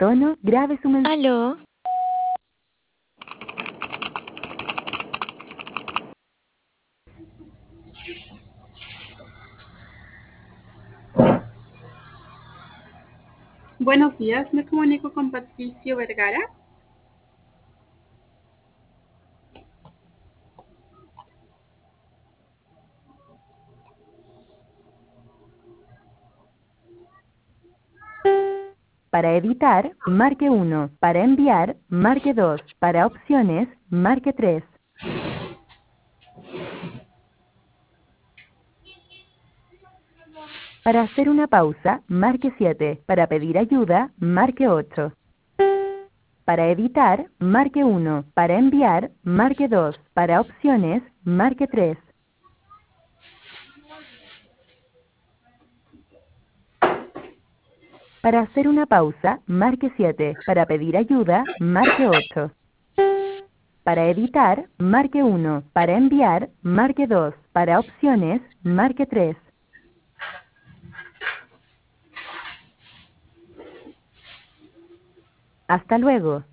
tono, grabe su mensaje. ¿Aló? Buenos días, me comunico con Patricio Vergara. Para editar, marque 1. Para enviar, marque 2. Para opciones, marque 3. Para hacer una pausa, marque 7. Para pedir ayuda, marque 8. Para editar, marque 1. Para enviar, marque 2. Para opciones, marque 3. Para hacer una pausa, marque 7. Para pedir ayuda, marque 8. Para editar, marque 1. Para enviar, marque 2. Para opciones, marque 3. Hasta luego.